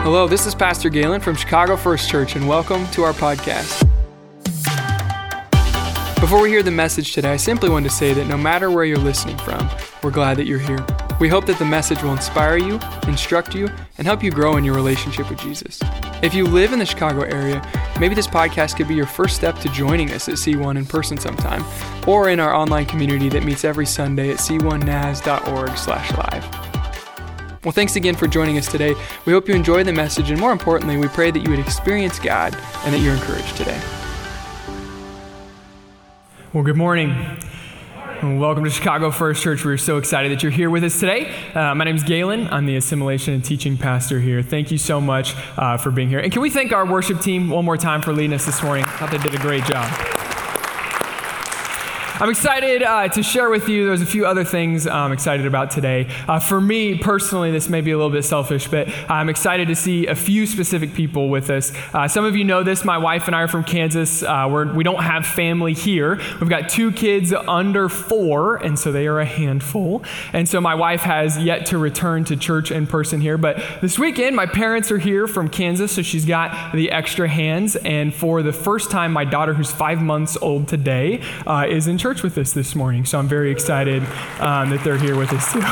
Hello, this is Pastor Galen from Chicago First Church, and welcome to our podcast. Before we hear the message today, I simply want to say that no matter where you're listening from, we're glad that you're here. We hope that the message will inspire you, instruct you, and help you grow in your relationship with Jesus. If you live in the Chicago area, maybe this podcast could be your first step to joining us at C1 in person sometime, or in our online community that meets every Sunday at c1nas.org/live. Well, thanks again for joining us today. We hope you enjoy the message, and more importantly, we pray that you would experience God and that you're encouraged today. Well, good morning. And welcome to Chicago First Church. We're so excited that you're here with us today. My name is Galen. I'm the Assimilation and Teaching Pastor here. Thank you so much for being here. And can we thank our worship team one more time for leading us this morning? I thought they did a great job. I'm excited to share with you. There's a few other things I'm excited about today. For me personally, this may be a little bit selfish, but I'm excited to see a few specific people with us. Some of you know this. My wife and I are from Kansas. We don't have family here. We've got 2 kids under 4, and so they are a handful. And so my wife has yet to return to church in person here. But this weekend, my parents are here from Kansas, so she's got the extra hands. And for the first time, my daughter, who's 5 months old today, is in church with us this morning. So I'm very excited that they're here with us too.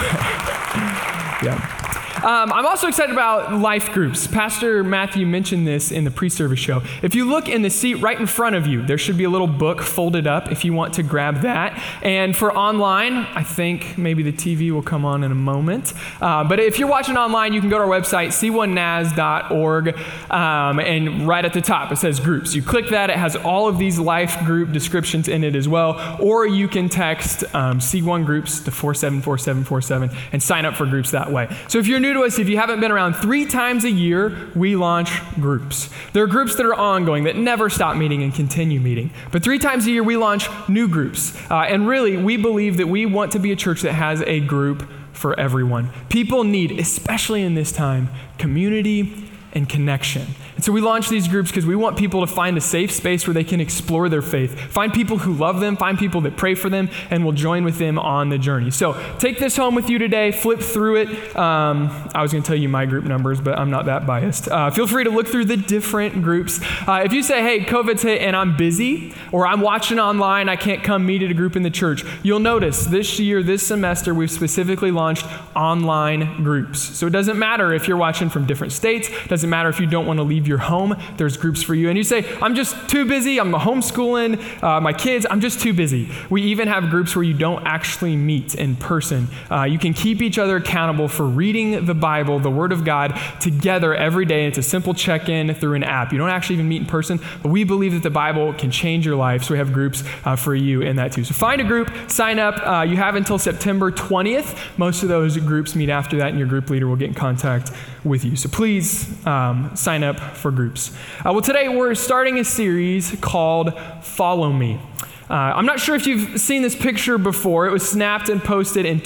Yeah. I'm also excited about life groups. Pastor Matthew mentioned this in the pre-service show. If you look in the seat right in front of you, there should be a little book folded up if you want to grab that. And for online, I think maybe the TV will come on in a moment. But if you're watching online, you can go to our website, c1nas.org, and right at the top, it says groups. You click that, it has all of these life group descriptions in it as well. Or you can text C1 groups to 474747 and sign up for groups that way. So if you're new to us, if you haven't been around, 3 times a year, we launch groups. There are groups that are ongoing, that never stop meeting and continue meeting. But 3 times a year, we launch new groups. And really, we believe that we want to be a church that has a group for everyone. People need, especially in this time, community and connection. And so we launch these groups because we want people to find a safe space where they can explore their faith, find people who love them, find people that pray for them, and will join with them on the journey. So take this home with you today, flip through it. I was going to tell you my group numbers, but I'm not that biased. Feel free to look through the different groups. If you say, hey, COVID's hit and I'm busy, or I'm watching online, I can't come meet at a group in the church, you'll notice this year, this semester, we've specifically launched online groups. So it doesn't matter if you're watching from different states, doesn't matter if you don't want to leave your home, there's groups for you. And you say, I'm just too busy, I'm homeschooling my kids, I'm just too busy. We even have groups where you don't actually meet in person. You can keep each other accountable for reading the Bible, the Word of God, together every day. It's a simple check-in through an app. You don't actually even meet in person, but we believe that the Bible can change your life, so we have groups for you in that too. So find a group, sign up. You have until September 20th. Most of those groups meet after that, and your group leader will get in contact with you. So please sign up for groups. Well, today we're starting a series called Follow Me. I'm not sure if you've seen this picture before. It was snapped and posted in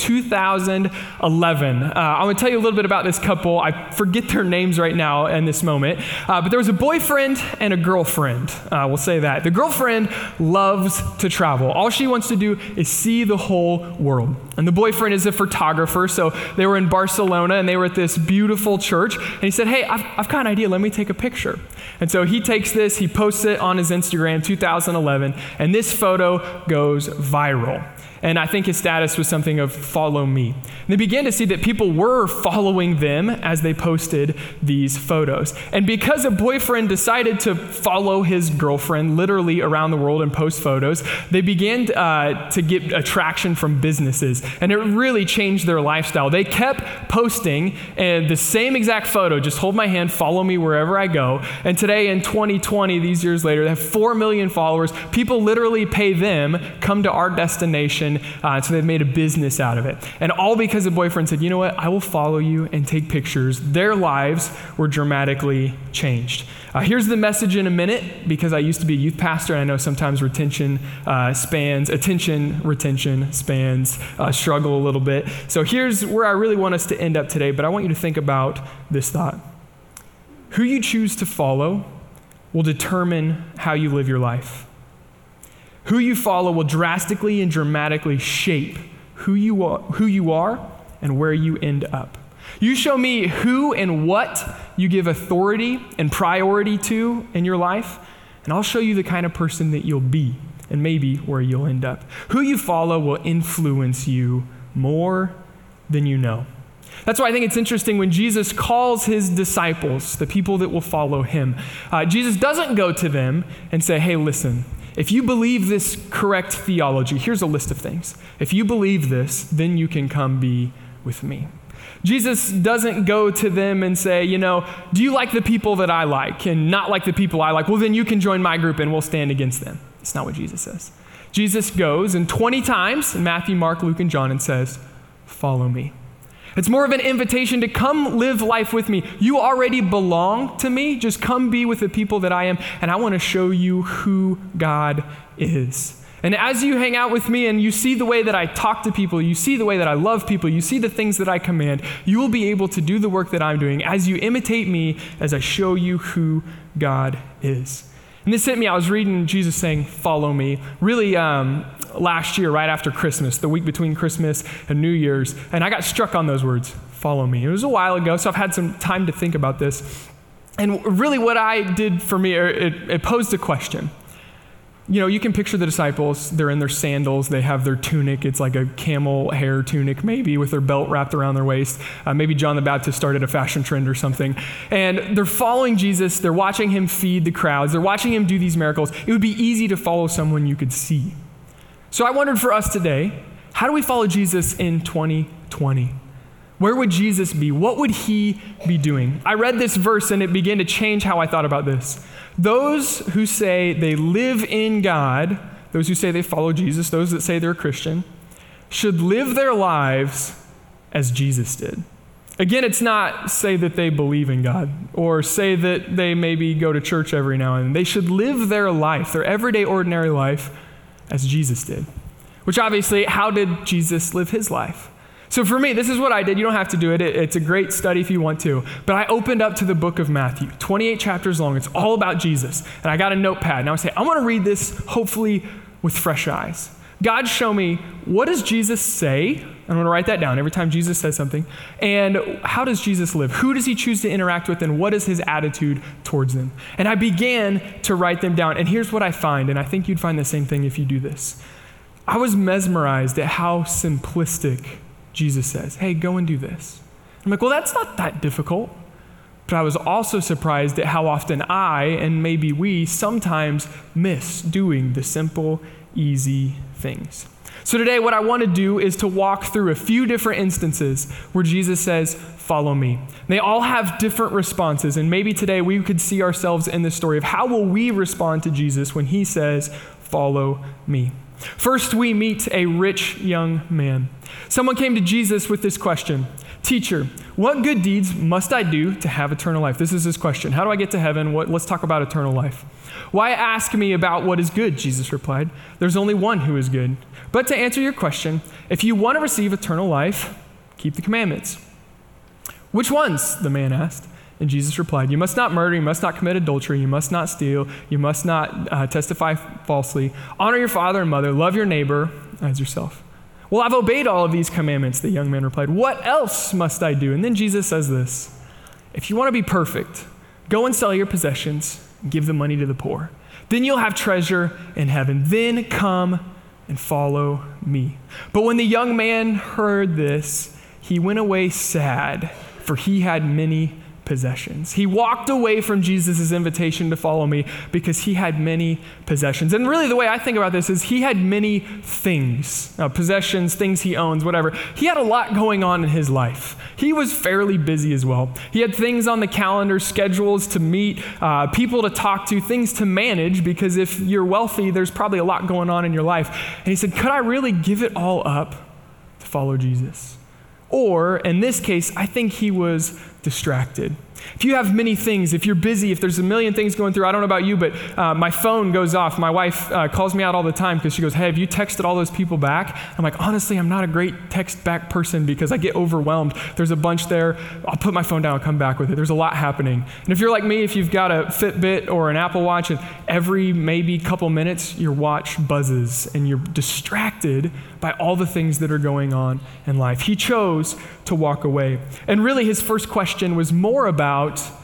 2011. I'm going to tell you a little bit about this couple. I forget their names right now in this moment. But there was a boyfriend and a girlfriend. We'll say that. The girlfriend loves to travel. All she wants to do is see the whole world. And the boyfriend is a photographer, so they were in Barcelona, and they were at this beautiful church. And he said, hey, I've got an idea. Let me take a picture. And so he takes this, he posts it on his Instagram, 2011, and this photo goes viral. And I think his status was something of follow me. And they began to see that people were following them as they posted these photos. And because a boyfriend decided to follow his girlfriend literally around the world and post photos, they began to get attraction from businesses. And it really changed their lifestyle. They kept posting the same exact photo, just hold my hand, follow me wherever I go. And today in 2020, these years later, they have 4 million followers. People literally pay them, come to our destination. So they've made a business out of it. And all because the boyfriend said, you know what, I will follow you and take pictures. Their lives were dramatically changed. Here's the message in a minute, because I used to be a youth pastor, and I know sometimes attention retention spans struggle a little bit. So here's where I really want us to end up today, but I want you to think about this thought. Who you choose to follow will determine how you live your life. Who you follow will drastically and dramatically shape who you are and where you end up. You show me who and what you give authority and priority to in your life, and I'll show you the kind of person that you'll be and maybe where you'll end up. Who you follow will influence you more than you know. That's why I think it's interesting when Jesus calls his disciples, the people that will follow him, Jesus doesn't go to them and say, hey, listen, if you believe this correct theology, here's a list of things. If you believe this, then you can come be with me. Jesus doesn't go to them and say, do you like the people that I like and not like the people I like? Well, then you can join my group and we'll stand against them. That's not what Jesus says. Jesus goes and 20 times in Matthew, Mark, Luke, and John and says, follow me. It's more of an invitation to come live life with me. You already belong to me. Just come be with the people that I am, and I want to show you who God is. And as you hang out with me and you see the way that I talk to people, you see the way that I love people, you see the things that I command, you will be able to do the work that I'm doing as you imitate me as I show you who God is. And this hit me. I was reading Jesus saying, follow me, really last year, right after Christmas, the week between Christmas and New Year's. And I got struck on those words, follow me. It was a while ago, so I've had some time to think about this. And really what I did for me, it posed a question. You can picture the disciples. They're in their sandals. They have their tunic. It's like a camel hair tunic, maybe, with their belt wrapped around their waist. Maybe John the Baptist started a fashion trend or something. And they're following Jesus. They're watching him feed the crowds. They're watching him do these miracles. It would be easy to follow someone you could see. So I wondered for us today, how do we follow Jesus in 2020? Where would Jesus be? What would he be doing? I read this verse and it began to change how I thought about this. Those who say they live in God, those who say they follow Jesus, those that say they're a Christian, should live their lives as Jesus did. Again, it's not say that they believe in God or say that they maybe go to church every now and then. They should live their life, their everyday, ordinary life, as Jesus did. Which obviously, how did Jesus live his life? So for me, this is what I did. You don't have to do it. It's a great study if you want to. But I opened up to the book of Matthew, 28 chapters long. It's all about Jesus. And I got a notepad. And I would say, I want to read this, hopefully, with fresh eyes. God, show me, what does Jesus say? I'm going to write that down every time Jesus says something. And how does Jesus live? Who does he choose to interact with? And what is his attitude towards them? And I began to write them down. And here's what I find. And I think you'd find the same thing if you do this. I was mesmerized at how simplistic Jesus says, hey, go and do this. I'm like, well, that's not that difficult. But I was also surprised at how often I, and maybe we, sometimes miss doing the simple, easy things. So today what I want to do is to walk through a few different instances where Jesus says, follow me. They all have different responses, and maybe today we could see ourselves in this story of how will we respond to Jesus when he says, follow me. First, we meet a rich young man. Someone came to Jesus with this question, teacher, what good deeds must I do to have eternal life? This is his question. How do I get to heaven? Let's talk about eternal life. Why ask me about what is good? Jesus replied. There's only one who is good. But to answer your question, if you want to receive eternal life, keep the commandments. Which ones? The man asked. And Jesus replied, you must not murder, you must not commit adultery, you must not steal, you must not testify falsely, honor your father and mother, love your neighbor as yourself. Well, I've obeyed all of these commandments, the young man replied. What else must I do? And then Jesus says this, if you want to be perfect, go and sell your possessions and give the money to the poor. Then you'll have treasure in heaven. Then come and follow me. But when the young man heard this, he went away sad, for he had many possessions. He walked away from Jesus' invitation to follow me because he had many possessions. And really the way I think about this is he had many things, possessions, things he owns, whatever. He had a lot going on in his life. He was fairly busy as well. He had things on the calendar, schedules to meet, people to talk to, things to manage, because if you're wealthy, there's probably a lot going on in your life. And he said, could I really give it all up to follow Jesus? Or in this case, I think he was distracted. If you have many things, if you're busy, if there's a million things going through, I don't know about you, but my phone goes off. My wife calls me out all the time because she goes, hey, have you texted all those people back? I'm like, honestly, I'm not a great text back person because I get overwhelmed. There's a bunch there. I'll put my phone down, I'll come back with it. There's a lot happening. And if you're like me, if you've got a Fitbit or an Apple Watch, and every maybe couple minutes, your watch buzzes and you're distracted by all the things that are going on in life. He chose to walk away. And really, his first question was more about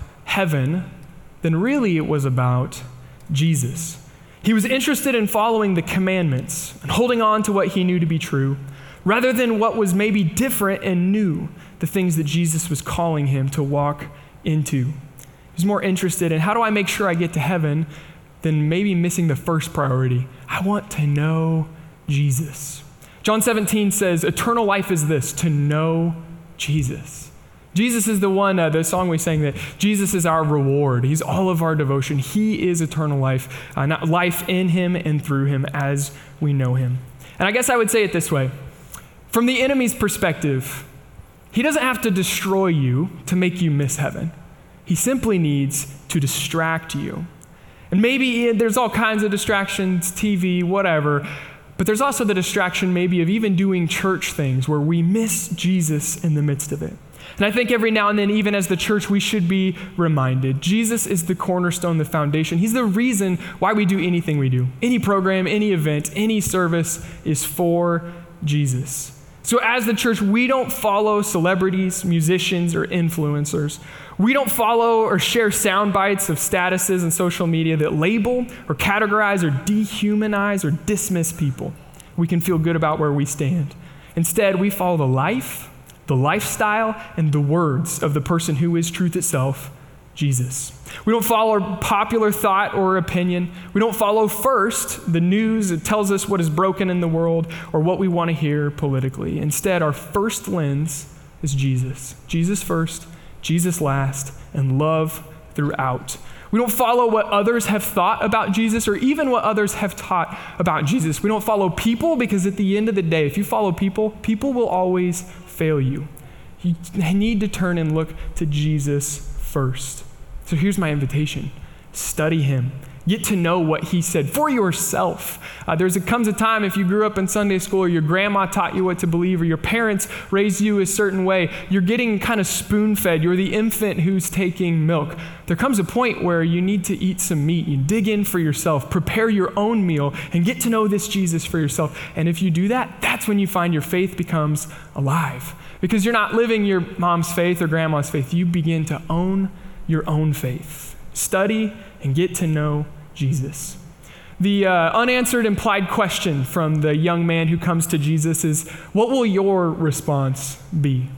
heaven than really it was about Jesus. He was interested in following the commandments and holding on to what he knew to be true, rather than what was maybe different and new, the things that Jesus was calling him to walk into. He was more interested in how do I make sure I get to heaven than maybe missing the first priority. I want to know Jesus. John 17 says, eternal life is this, to know Jesus. Jesus is the one, the song we sang, that Jesus is our reward. He's all of our devotion. He is eternal life, not life in him and through him as we know him. And I guess I would say it this way. From the enemy's perspective, he doesn't have to destroy you to make you miss heaven. He simply needs to distract you. And maybe there's all kinds of distractions, TV, whatever, but there's also the distraction maybe of even doing church things where we miss Jesus in the midst of it. And I think every now and then, even as the church, we should be reminded, Jesus is the cornerstone, the foundation. He's the reason why we do anything we do. Any program, any event, any service is for Jesus. So as the church, we don't follow celebrities, musicians, or influencers. We don't follow or share sound bites of statuses and social media that label or categorize or dehumanize or dismiss people. We can feel good about where we stand. Instead, we follow the life, the lifestyle, and the words of the person who is truth itself, Jesus. We don't follow popular thought or opinion. We don't follow first the news that tells us what is broken in the world or what we want to hear politically. Instead, our first lens is Jesus. Jesus first, Jesus last, and love throughout. We don't follow what others have thought about Jesus or even what others have taught about Jesus. We don't follow people because at the end of the day, if you follow people, people will always fail you. You need to turn and look to Jesus first. So here's my invitation. Study him. Get to know what he said for yourself. Comes a time if you grew up in Sunday school or your grandma taught you what to believe or your parents raised you a certain way, you're getting kind of spoon-fed. You're the infant who's taking milk. There comes a point where you need to eat some meat. You dig in for yourself, prepare your own meal, and get to know this Jesus for yourself. And if you do that, that's when you find your faith becomes alive. Because you're not living your mom's faith or grandma's faith. You begin to own your own faith. Study and get to know Jesus. The unanswered implied question from the young man who comes to Jesus is, what will your response be?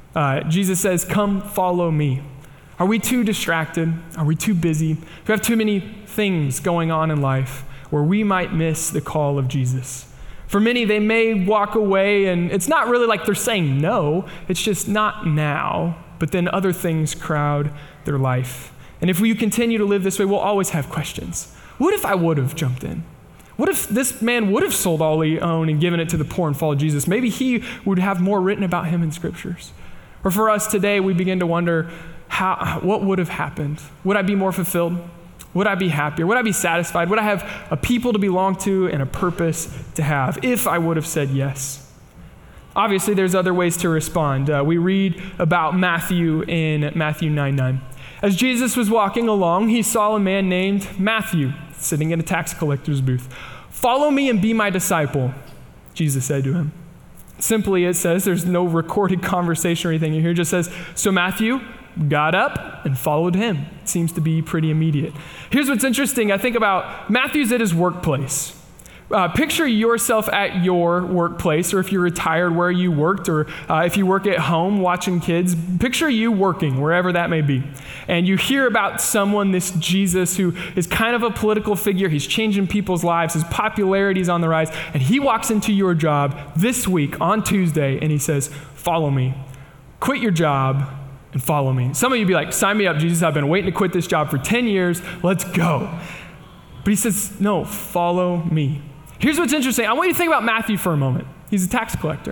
Jesus says, come follow me. Are we too distracted? Are we too busy? Do we have too many things going on in life where we might miss the call of Jesus? For many, they may walk away, and it's not really like they're saying no. It's just not now. But then other things crowd their life. And if we continue to live this way, we'll always have questions. What if I would have jumped in? What if this man would have sold all he owned and given it to the poor and followed Jesus? Maybe he would have more written about him in scriptures. Or for us today, we begin to wonder, what would have happened? Would I be more fulfilled? Would I be happier? Would I be satisfied? Would I have a people to belong to and a purpose to have if I would have said yes? Obviously, there's other ways to respond. We read about Matthew in Matthew 9:9. As Jesus was walking along, he saw a man named Matthew sitting in a tax collector's booth. Follow me and be my disciple, Jesus said to him. Simply, it says, there's no recorded conversation or anything in here. It just says, so Matthew got up and followed him. It seems to be pretty immediate. Here's what's interesting. I think about Matthew's at his workplace. Picture yourself at your workplace, or if you're retired where you worked, or if you work at home watching kids, picture you working wherever that may be. And you hear about someone, this Jesus, who is kind of a political figure. He's changing people's lives. His popularity is on the rise. And he walks into your job this week on Tuesday, and he says, follow me. Quit your job and follow me. Some of you be like, sign me up, Jesus. I've been waiting to quit this job for 10 years. Let's go. But he says, no, follow me. Here's what's interesting. I want you to think about Matthew for a moment. He's a tax collector.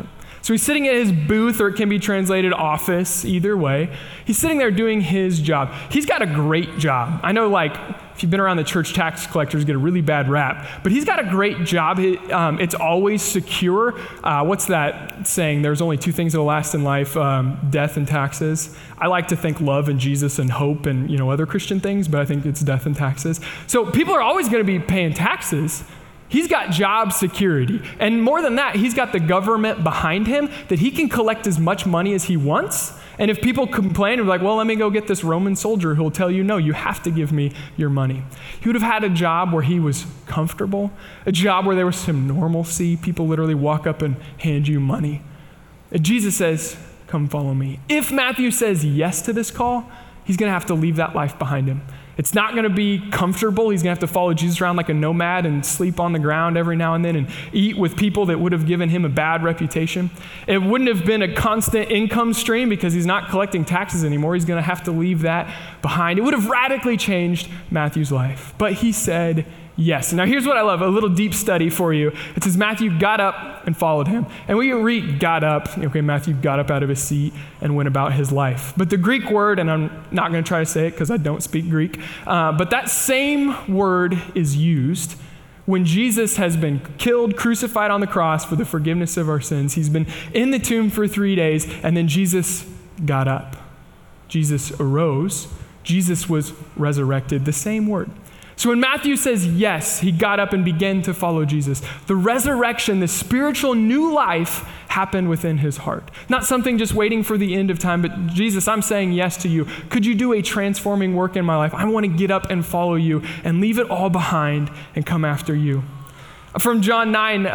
So he's sitting at his booth, or it can be translated office, either way. He's sitting there doing his job. He's got a great job. I know, if you've been around the church, tax collectors get a really bad rap, but he's got a great job. It's always secure. What's that saying? There's only two things that will last in life, death and taxes. I like to think love and Jesus and hope and, other Christian things, but I think it's death and taxes. So people are always going to be paying taxes. He's got job security. And more than that, he's got the government behind him that he can collect as much money as he wants. And if people complain, they're like, well, let me go get this Roman soldier who'll tell you, no, you have to give me your money. He would have had a job where he was comfortable, a job where there was some normalcy. People literally walk up and hand you money. And Jesus says, come follow me. If Matthew says yes to this call, he's going to have to leave that life behind him. It's not going to be comfortable. He's going to have to follow Jesus around like a nomad and sleep on the ground every now and then and eat with people that would have given him a bad reputation. It wouldn't have been a constant income stream because he's not collecting taxes anymore. He's going to have to leave that behind. It would have radically changed Matthew's life. But he said yes. Now here's what I love, a little deep study for you. It says Matthew got up and followed him. And we read got up, okay, Matthew got up out of his seat and went about his life. But the Greek word, and I'm not going to try to say it because I don't speak Greek, but that same word is used when Jesus has been killed, crucified on the cross for the forgiveness of our sins. He's been in the tomb for 3 days, and then Jesus got up. Jesus arose. Jesus was resurrected. The same word. So when Matthew says yes, he got up and began to follow Jesus. The resurrection, the spiritual new life happened within his heart. Not something just waiting for the end of time, but Jesus, I'm saying yes to you. Could you do a transforming work in my life? I want to get up and follow you and leave it all behind and come after you. From John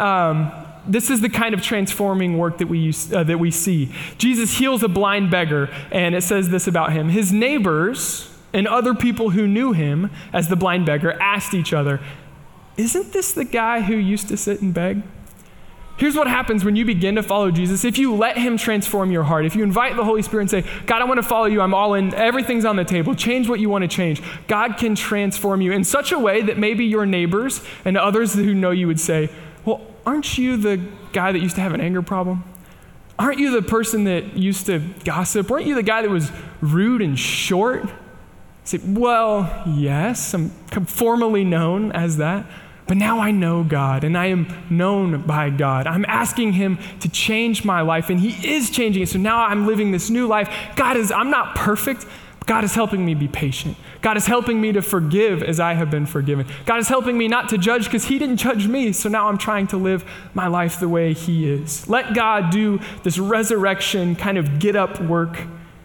9, this is the kind of transforming work that we see. Jesus heals a blind beggar, and it says this about him. His neighbors and other people who knew him as the blind beggar asked each other, isn't this the guy who used to sit and beg? Here's what happens when you begin to follow Jesus. If you let him transform your heart, if you invite the Holy Spirit and say, God, I want to follow you, I'm all in, everything's on the table, change what you want to change. God can transform you in such a way that maybe your neighbors and others who know you would say, well, aren't you the guy that used to have an anger problem? Aren't you the person that used to gossip? Weren't you the guy that was rude and short? Say, well, yes, I'm formally known as that, but now I know God and I am known by God. I'm asking him to change my life and he is changing it. So now I'm living this new life. I'm not perfect, but God is helping me be patient. God is helping me to forgive as I have been forgiven. God is helping me not to judge because he didn't judge me. So now I'm trying to live my life the way he is. Let God do this resurrection kind of get up work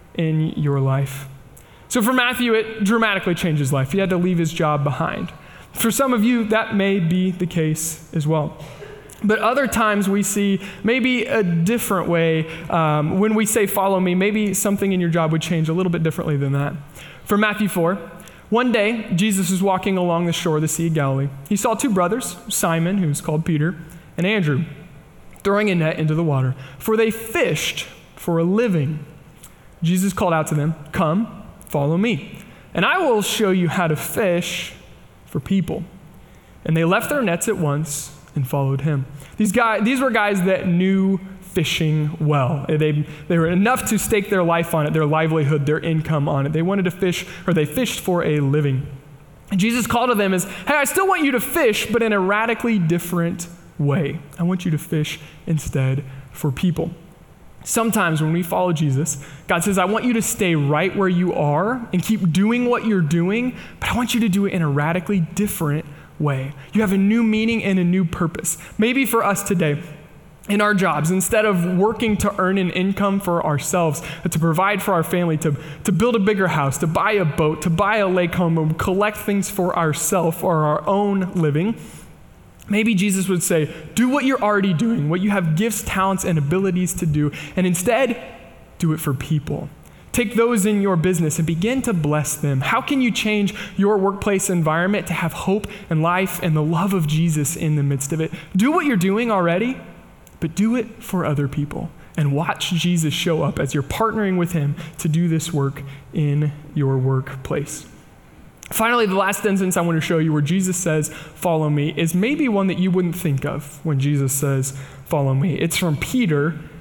in your life. So for Matthew, it dramatically changed his life. He had to leave his job behind. For some of you, that may be the case as well. But other times we see maybe a different way. When we say follow me, maybe something in your job would change a little bit differently than that. For Matthew 4, one day, Jesus was walking along the shore of the Sea of Galilee. He saw two brothers, Simon, who's called Peter, and Andrew, throwing a net into the water, for they fished for a living. Jesus called out to them, come, follow me, and I will show you how to fish for people. And they left their nets at once and followed him. These were guys that knew fishing well. They were enough to stake their life on it, their livelihood, their income on it. They wanted to fish, or they fished for a living. And Jesus called to them as, hey, I still want you to fish, but in a radically different way. I want you to fish instead for people. Sometimes when we follow Jesus, God says, I want you to stay right where you are and keep doing what you're doing, but I want you to do it in a radically different way. You have a new meaning and a new purpose. Maybe for us today, in our jobs, instead of working to earn an income for ourselves, to provide for our family, to build a bigger house, to buy a boat, to buy a lake home, and collect things for ourselves or our own living, maybe Jesus would say, do what you're already doing, what you have gifts, talents, and abilities to do, and instead, do it for people. Take those in your business and begin to bless them. How can you change your workplace environment to have hope and life and the love of Jesus in the midst of it? Do what you're doing already, but do it for other people. And watch Jesus show up as you're partnering with him to do this work in your workplace. Finally, the last instance I want to show you where Jesus says, follow me, is maybe one that you wouldn't think of when Jesus says, follow me. It's from Peter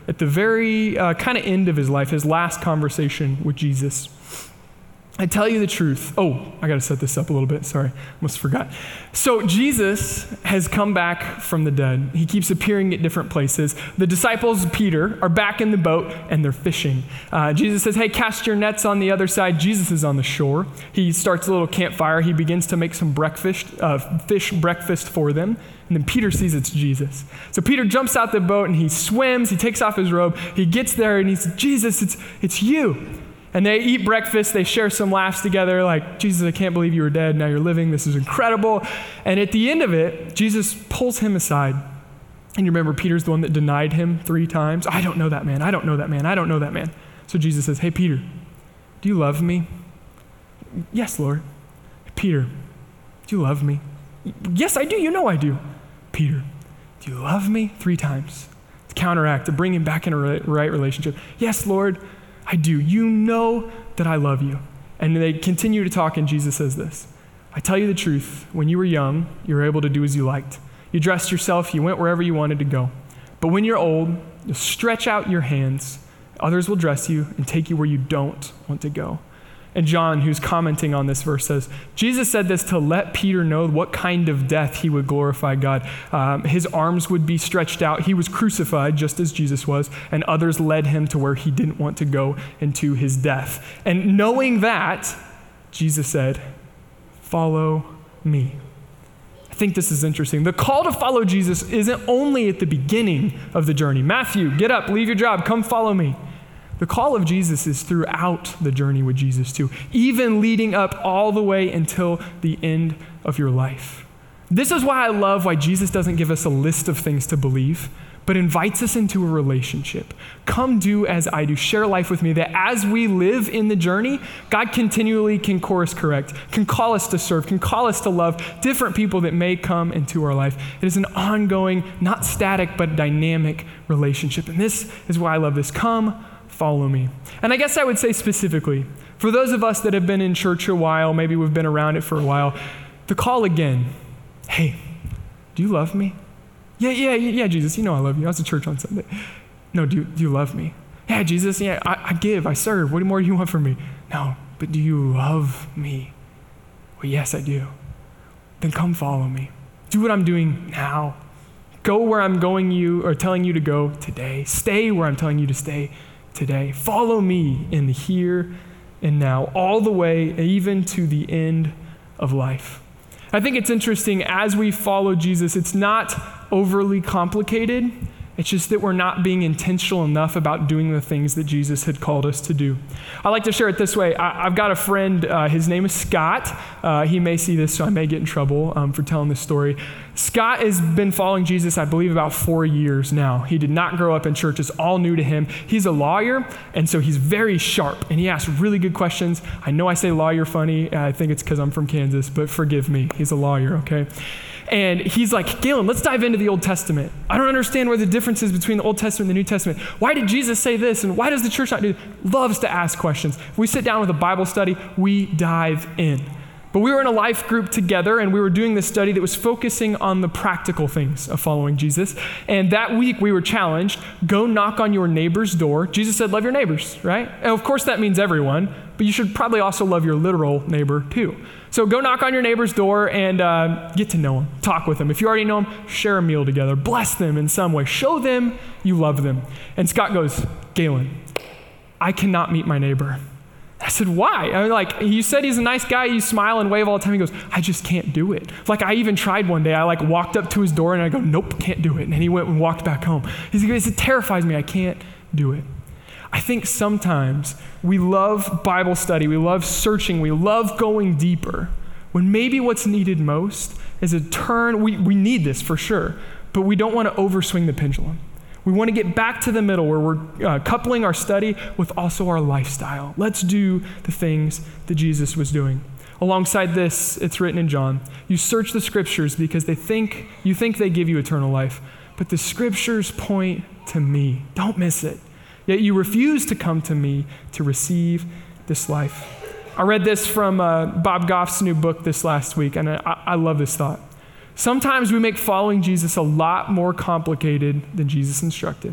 at the very kind of end of his life, his last conversation with Jesus. I tell you the truth. Oh, I got to set this up a little bit. Sorry, almost forgot. So Jesus has come back from the dead. He keeps appearing at different places. The disciples, Peter, are back in the boat and they're fishing. Jesus says, hey, cast your nets on the other side. Jesus is on the shore. He starts a little campfire. He begins to make some fish breakfast for them. And then Peter sees it's Jesus. So Peter jumps out the boat and he swims. He takes off his robe. He gets there and he says, Jesus, it's you. And they eat breakfast. They share some laughs together like, Jesus, I can't believe you were dead. Now you're living. This is incredible. And at the end of it, Jesus pulls him aside. And you remember Peter's the one that denied him 3 times. I don't know that man. I don't know that man. I don't know that man. So Jesus says, hey, Peter, do you love me? Yes, Lord. Peter, do you love me? Yes, I do. You know I do. Peter, do you love me? 3 times. To counteract, to bring him back in a right relationship. Yes, Lord, I do. You know that I love you. And they continue to talk, and Jesus says this, I tell you the truth, when you were young, you were able to do as you liked. You dressed yourself, you went wherever you wanted to go. But when you're old, you'll stretch out your hands, others will dress you and take you where you don't want to go. And John, who's commenting on this verse, says, Jesus said this to let Peter know what kind of death he would glorify God. His arms would be stretched out. He was crucified just as Jesus was, and others led him to where he didn't want to go, into his death. And knowing that, Jesus said, follow me. I think this is interesting. The call to follow Jesus isn't only at the beginning of the journey. Matthew, get up, leave your job, come follow me. The call of Jesus is throughout the journey with Jesus too, even leading up all the way until the end of your life. This is why I love why Jesus doesn't give us a list of things to believe, but invites us into a relationship. Come do as I do. Share life with me, that as we live in the journey, God continually can course correct, can call us to serve, can call us to love different people that may come into our life. It is an ongoing, not static, but dynamic relationship. And this is why I love this. Come, follow me. And I guess I would say specifically, for those of us that have been in church a while, maybe we've been around it for a while, the call again, hey, do you love me? Yeah, Jesus, you know I love you. I was at church on Sunday. No, do you love me? Yeah, Jesus, yeah, I give, I serve. What more do you want from me? No, but do you love me? Well, yes, I do. Then come follow me. Do what I'm doing now. Go where I'm going you or telling you to go today. Stay where I'm telling you to stay today. Follow me in the here and now, all the way even to the end of life. I think it's interesting as we follow Jesus, it's not overly complicated. It's just that we're not being intentional enough about doing the things that Jesus had called us to do. I like to share it this way. I've got a friend, his name is Scott. He may see this, so I may get in trouble for telling this story. Scott has been following Jesus, I believe, about 4 years now. He did not grow up in church. It's all new to him. He's a lawyer, and so he's very sharp, and he asks really good questions. I know I say lawyer funny. I think it's because I'm from Kansas, but forgive me. He's a lawyer, okay? And he's like, Galen, let's dive into the Old Testament. I don't understand where the difference is between the Old Testament and the New Testament. Why did Jesus say this? And why does the church not do this? Loves to ask questions. If we sit down with a Bible study, we dive in. But we were in a life group together, and we were doing this study that was focusing on the practical things of following Jesus. And that week we were challenged, go knock on your neighbor's door. Jesus said, love your neighbors, right? And of course that means everyone, but you should probably also love your literal neighbor too. So go knock on your neighbor's door and get to know him. Talk with them. If you already know him, share a meal together. Bless them in some way. Show them you love them. And Scott goes, Galen, I cannot meet my neighbor. I said, why? I mean, like, you said he's a nice guy. You smile and wave all the time. He goes, I just can't do it. Like, I even tried one day. I walked up to his door and I go, nope, can't do it. And he went and walked back home. He goes, it terrifies me. I can't do it. I think sometimes we love Bible study, we love searching, we love going deeper, when maybe what's needed most is a turn. We need this for sure, but we don't want to overswing the pendulum. We want to get back to the middle where we're coupling our study with also our lifestyle. Let's do the things that Jesus was doing. Alongside this, it's written in John, you search the scriptures because you think they give you eternal life, but the scriptures point to me. Don't miss it. Yet you refuse to come to me to receive this life. I read this from Bob Goff's new book this last week, and I love this thought. Sometimes we make following Jesus a lot more complicated than Jesus instructed.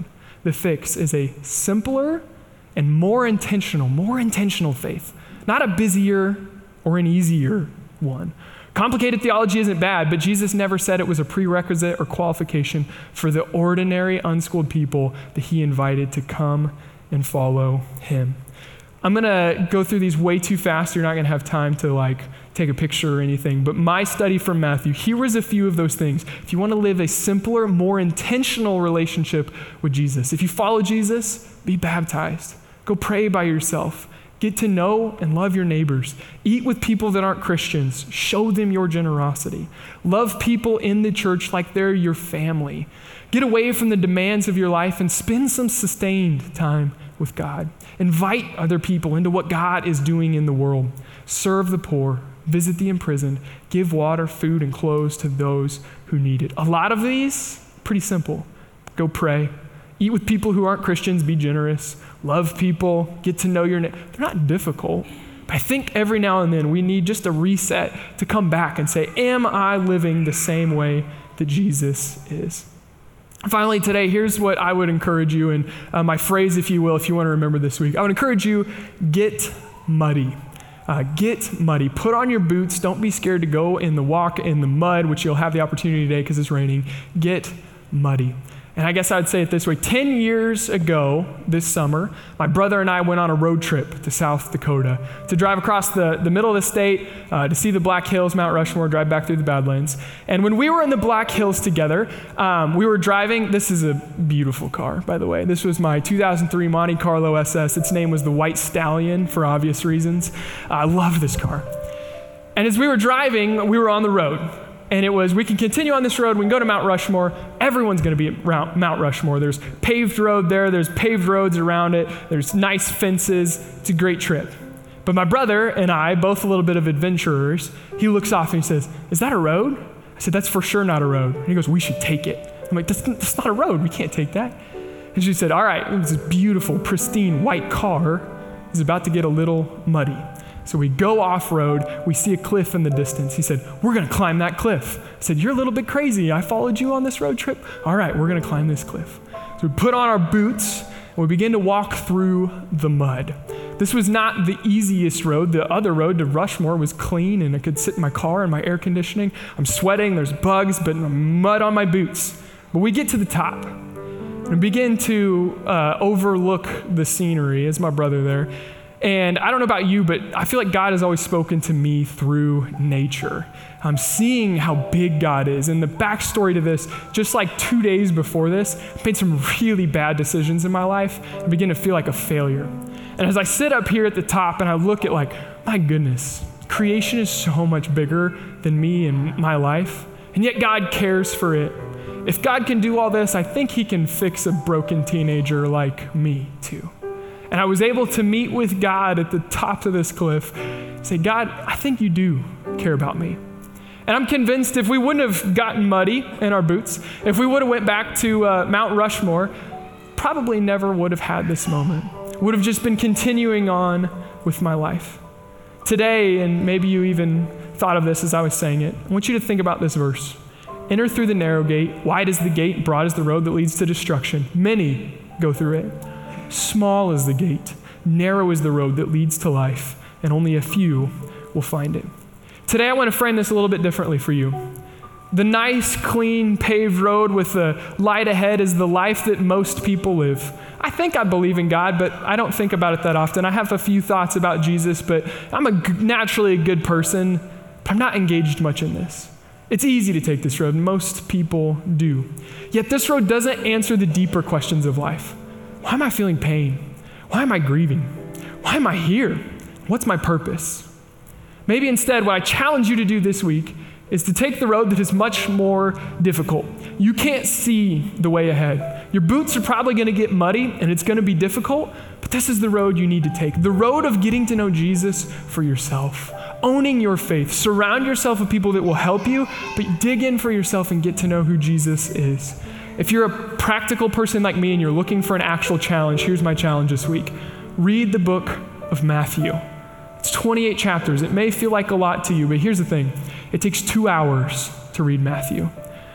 The fix is a simpler and more intentional faith, not a busier or an easier one. Complicated theology isn't bad, but Jesus never said it was a prerequisite or qualification for the ordinary, unschooled people that he invited to come and follow him. I'm going to go through these way too fast. You're not going to have time to take a picture or anything. But my study from Matthew, here was a few of those things. If you want to live a simpler, more intentional relationship with Jesus, if you follow Jesus, be baptized. Go pray by yourself. Get to know and love your neighbors. Eat with people that aren't Christians. Show them your generosity. Love people in the church like they're your family. Get away from the demands of your life and spend some sustained time with God. Invite other people into what God is doing in the world. Serve the poor. Visit the imprisoned. Give water, food, and clothes to those who need it. A lot of these, pretty simple. Go pray. Eat with people who aren't Christians. Be generous. Love people. Get to know your neighbor. They're not difficult. But I think every now and then we need just a reset to come back and say, am I living the same way that Jesus is? Finally, today, here's what I would encourage you, and my phrase, if you will, if you want to remember this week. I would encourage you, get muddy. Get muddy. Put on your boots. Don't be scared to go in the walk in the mud, which you'll have the opportunity today because it's raining. Get muddy. And I guess I'd say it this way. 10 years ago this summer, my brother and I went on a road trip to South Dakota to drive across the middle of the state to see the Black Hills, Mount Rushmore, drive back through the Badlands. And when we were in the Black Hills together, we were driving. This is a beautiful car, by the way. This was my 2003 Monte Carlo SS. Its name was the White Stallion for obvious reasons. I love this car. And as we were driving, we were on the road. And it was, we can continue on this road, we can go to Mount Rushmore. Everyone's going to be at Mount Rushmore. There's paved road there, there's paved roads around it, there's nice fences. It's a great trip. But my brother and I, both a little bit of adventurers, he looks off and he says, is that a road? I said, that's for sure not a road. And he goes, we should take it. I'm like, that's not a road, we can't take that. And she said, all right, it was this beautiful, pristine white car is about to get a little muddy. So we go off-road, we see a cliff in the distance. He said, we're going to climb that cliff. I said, you're a little bit crazy. I followed you on this road trip. All right, we're going to climb this cliff. So we put on our boots, and we begin to walk through the mud. This was not the easiest road. The other road to Rushmore was clean, and I could sit in my car in my air conditioning. I'm sweating, there's bugs, but mud on my boots. But we get to the top, and begin to overlook the scenery. It's my brother there. And I don't know about you, but I feel like God has always spoken to me through nature. I'm seeing how big God is. And the backstory to this, just like 2 days before this, I made some really bad decisions in my life and begin to feel like a failure. And as I sit up here at the top and I look at my goodness, creation is so much bigger than me and my life. And yet God cares for it. If God can do all this, I think he can fix a broken teenager like me too. And I was able to meet with God at the top of this cliff, say, God, I think you do care about me. And I'm convinced if we wouldn't have gotten muddy in our boots, if we would have went back to Mount Rushmore, probably never would have had this moment. Would have just been continuing on with my life. Today, and maybe you even thought of this as I was saying it, I want you to think about this verse. Enter through the narrow gate. Wide is the gate, broad is the road that leads to destruction. Many go through it. Small is the gate, narrow is the road that leads to life, and only a few will find it. Today I want to frame this a little bit differently for you. The nice, clean, paved road with the light ahead is the life that most people live. I think I believe in God, but I don't think about it that often. I have a few thoughts about Jesus, but I'm naturally a good person, but I'm not engaged much in this. It's easy to take this road, and most people do. Yet this road doesn't answer the deeper questions of life. Why am I feeling pain? Why am I grieving? Why am I here? What's my purpose? Maybe instead, what I challenge you to do this week is to take the road that is much more difficult. You can't see the way ahead. Your boots are probably going to get muddy and it's going to be difficult, but this is the road you need to take. The road of getting to know Jesus for yourself, owning your faith. Surround yourself with people that will help you, but dig in for yourself and get to know who Jesus is. If you're a practical person like me and you're looking for an actual challenge, here's my challenge this week. Read the book of Matthew. It's 28 chapters. It may feel like a lot to you, but here's the thing. It takes 2 hours to read Matthew.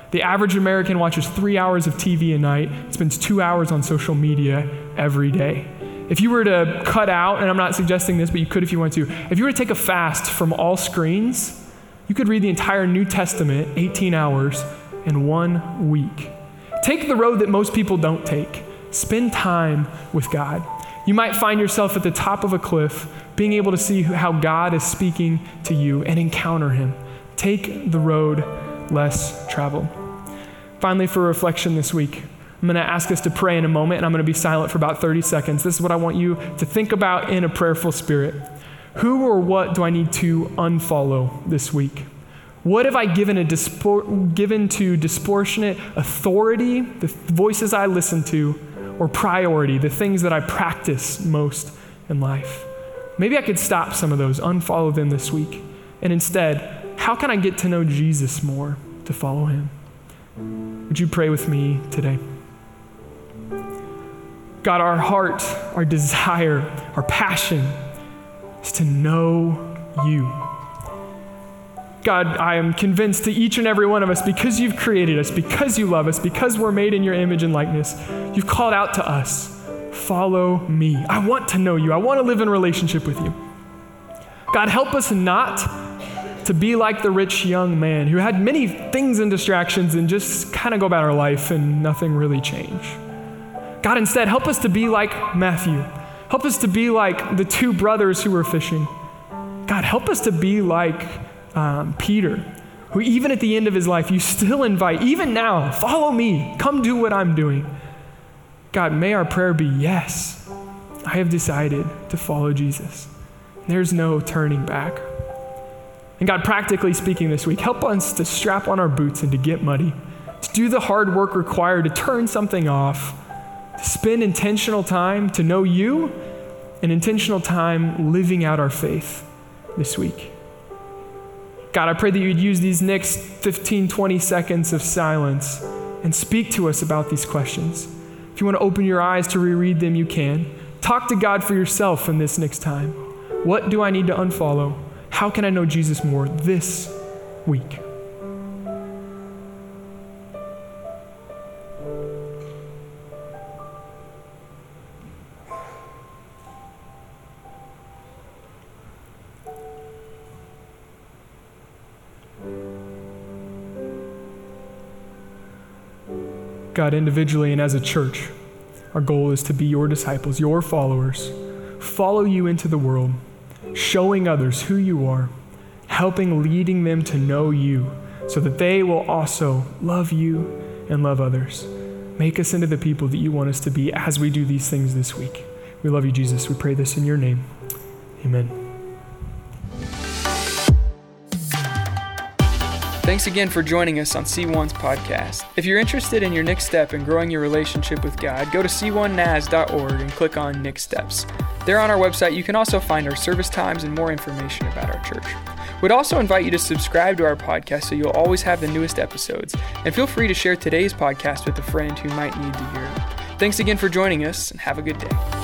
The average American watches 3 hours of TV a night, spends 2 hours on social media every day. If you were to cut out, and I'm not suggesting this, but you could if you want to, if you were to take a fast from all screens, you could read the entire New Testament, 18 hours, in 1 week. Take the road that most people don't take. Spend time with God. You might find yourself at the top of a cliff, being able to see how God is speaking to you and encounter him. Take the road less traveled. Finally, for reflection this week, I'm going to ask us to pray in a moment, and I'm going to be silent for about 30 seconds. This is what I want you to think about in a prayerful spirit. Who or what do I need to unfollow this week? What have I given to disproportionate authority, the voices I listen to, or priority, the things that I practice most in life? Maybe I could stop some of those, unfollow them this week. And instead, how can I get to know Jesus more to follow him? Would you pray with me today? God, our heart, our desire, our passion is to know you. God, I am convinced to each and every one of us, because you've created us, because you love us, because we're made in your image and likeness, you've called out to us, follow me. I want to know you. I want to live in relationship with you. God, help us not to be like the rich young man who had many things and distractions and just kind of go about our life and nothing really changed. God, instead, help us to be like Matthew. Help us to be like the two brothers who were fishing. God, help us to be like Peter, who even at the end of his life, you still invite, even now, follow me, come do what I'm doing. God, may our prayer be, yes, I have decided to follow Jesus. There's no turning back. And God, practically speaking this week, help us to strap on our boots and to get muddy, to do the hard work required to turn something off, to spend intentional time to know you and intentional time living out our faith this week. God, I pray that you'd use these next 15, 20 seconds of silence and speak to us about these questions. If you want to open your eyes to reread them, you can. Talk to God for yourself in this next time. What do I need to unfollow? How can I know Jesus more this week? God, individually and as a church, our goal is to be your disciples, your followers, follow you into the world, showing others who you are, leading them to know you so that they will also love you and love others. Make us into the people that you want us to be as we do these things this week. We love you, Jesus. We pray this in your name. Amen. Thanks again for joining us on C1's podcast. If you're interested in your next step in growing your relationship with God, go to c1nas.org and click on Next Steps. There on our website, you can also find our service times and more information about our church. We'd also invite you to subscribe to our podcast so you'll always have the newest episodes. And feel free to share today's podcast with a friend who might need to hear it. Thanks again for joining us, and have a good day.